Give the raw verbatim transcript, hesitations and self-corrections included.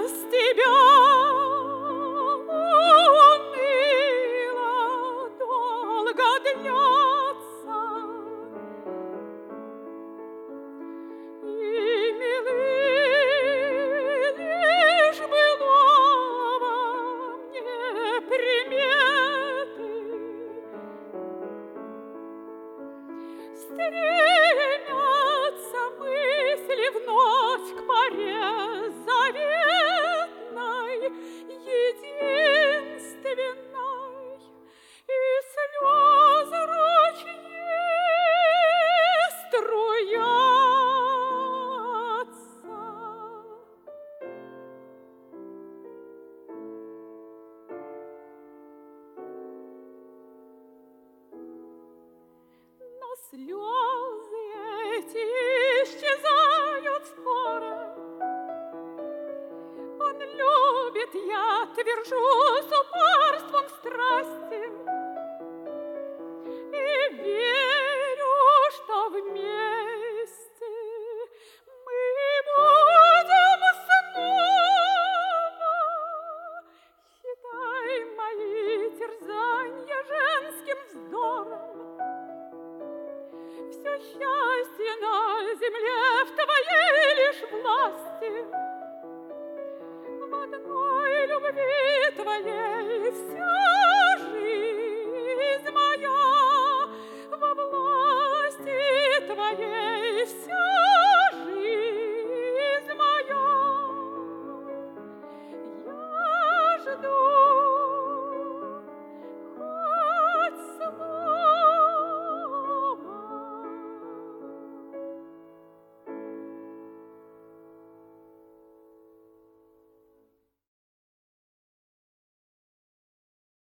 без тебя уныло долго длится, и милы лишь былого мне приметы. Стремятся мысли вновь к поре заветной, единственной, и слезы ручьи струятся. Но слезы эти исчезают скоро. Он любит, я твержу, с упорством страсти, и верю, что вместе мы будем снова. Считай мои терзанья женским вздором. Все счастье на земле в твоей лишь власти, в одной любви твоей вся